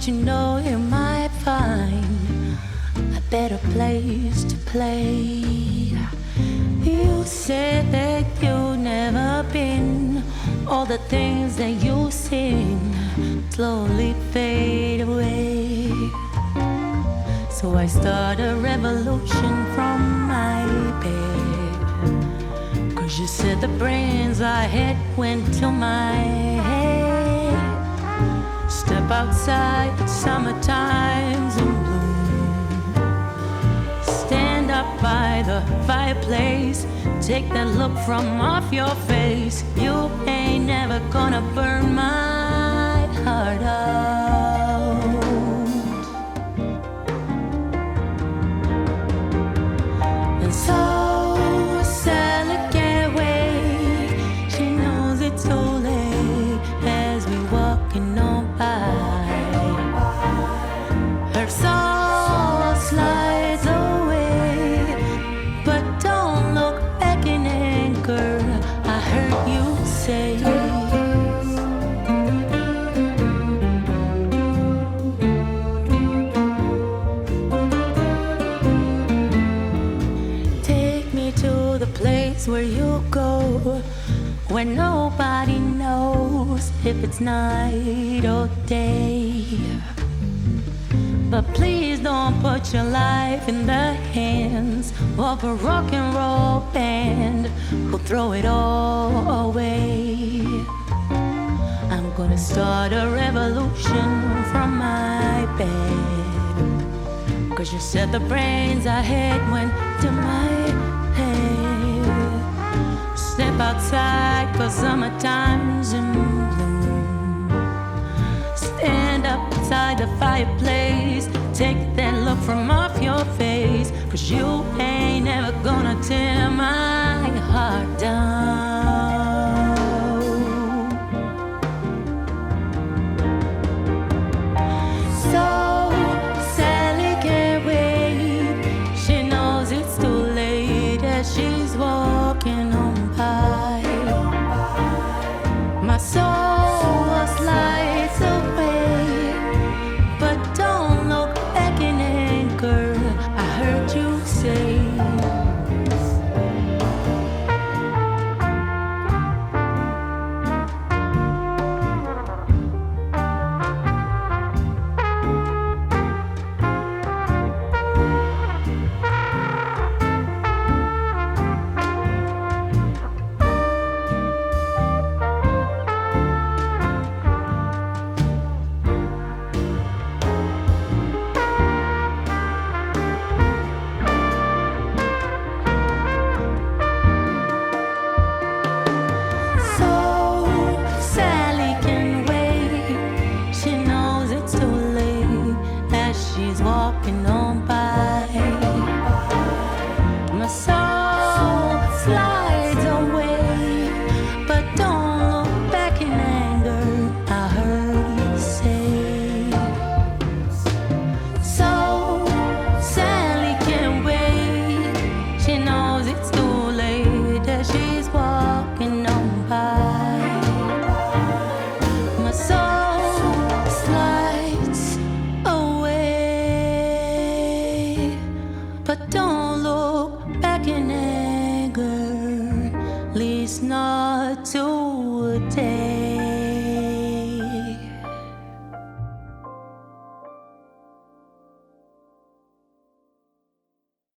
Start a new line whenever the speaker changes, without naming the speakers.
you know you might find a better place to play. You said that you've never been. All the things that you sing slowly fade away. So I start a revolution from my bed. 'Cause you said the brains I had went to my head. Step outside, summertime's in bloom. Stand up by the fireplace. Take that look from off your face. You ain't never gonna burn my heart out. And so Sally can't wait. She knows it's too late as we walking on by. Her soul slides away, but don't look back in anger. I heard you say. Take me to the place where you go, where nobody knows if it's night or day. But please don't put your life in the hands of a rock and roll band who'll throw it all away. I'm gonna start a revolution from my bed. 'Cause you said the brains I had went to my head. Step outside 'cause summertime's in bloom. Stand up beside the fireplace. Take that look from off your face. 'Cause you ain't never gonna tear my heart down. So Sally can't wait. She knows it's too late as she's walking on by. My soul slides away, but don't look back in anger. I heard you say. She's walking on by. My soul slides away, but don't look back in anger. I heard you say. So Sally can't wait. She knows it's too late as she's walking on by. My soul slides away, but don't look back in anger, at least not today.